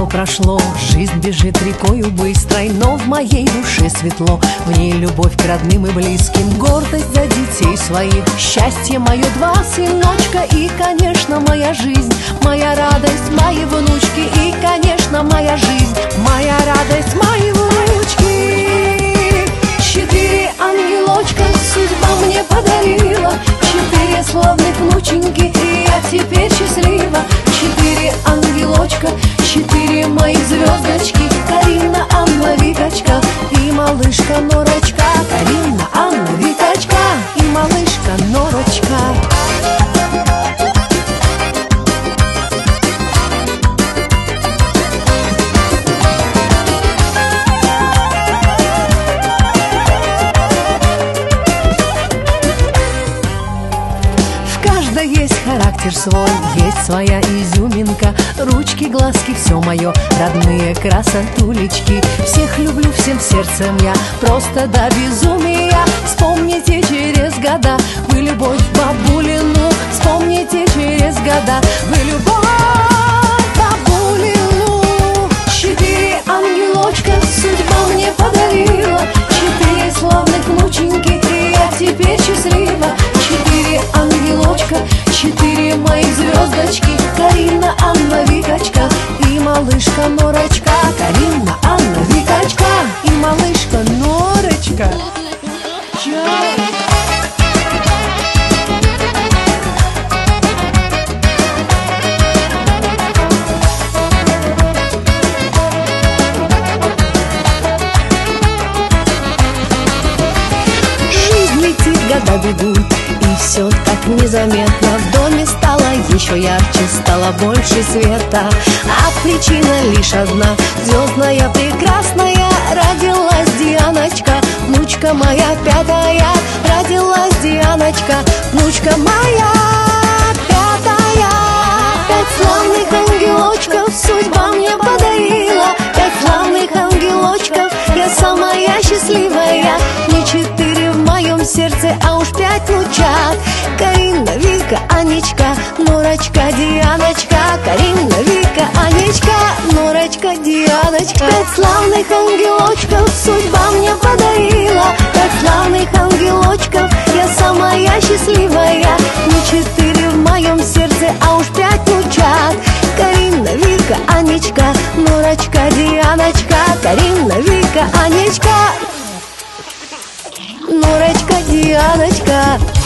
прошло, жизнь бежит рекою быстрой, но в моей душе светло. В ней любовь к родным и близким, гордость за детей своих, счастье мое, два сыночка и, конечно, моя жизнь, моя радость, мои внучки и, конечно, моя жизнь, моя радость, мои внучки. 4 ангелочка судьба мне подарила, 4 славных внученьки, и я теперь счастлива. 4 ангелочка, 4 моих звездочки, Карина, Анна, Викочка и малышка Норочка. Карина, Анна, Викочка и малышка Норочка. Есть характер свой, есть своя изюминка, ручки, глазки, все мое, родные красотулечки. Всех люблю всем сердцем я, просто до безумия. Вспомните через года вы любовь бабулину, вспомните через года вы любовь бабулину. 4 ангелочка судьба мне подарила, 4 славных внученьки, и я теперь счастлива. 4 ангелочка, 4 моих звездочки, Карина, Анна, Викочка и малышка Норочка. Карина, Анна, Викочка и малышка Норочка. Жизнь летит, года бегут, и все так незаметно. В доме стало еще ярче, стало больше света, а причина лишь одна: звездная, прекрасная родилась Дианочка, внучка моя 5-я. Родилась Дианочка, внучка моя 5-я. 5 славных ангелочков судьба мне подарила, 5 славных ангелочков, я самая счастливая. Не 4 в моем сердце, а уж 5 внучат: Карина, Вика, Анечка, Норочка, Дианочка. Карина, Вика, Анечка, Норочка, Дианочка. 5 славных ангелочков судьба мне подарила, 5 славных ангелочков, я самая счастливая. Не 4 в моем сердце, а уж 5 внучат: Карина, Вика, Анечка, Норочка, Дианочка. Карина, Вика, Анечка, Норочка, Дианочка.